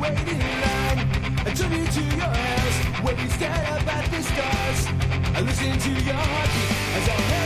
wait in line. I drove you to your house where we stand up at the stars. I listen to your heartbeat as I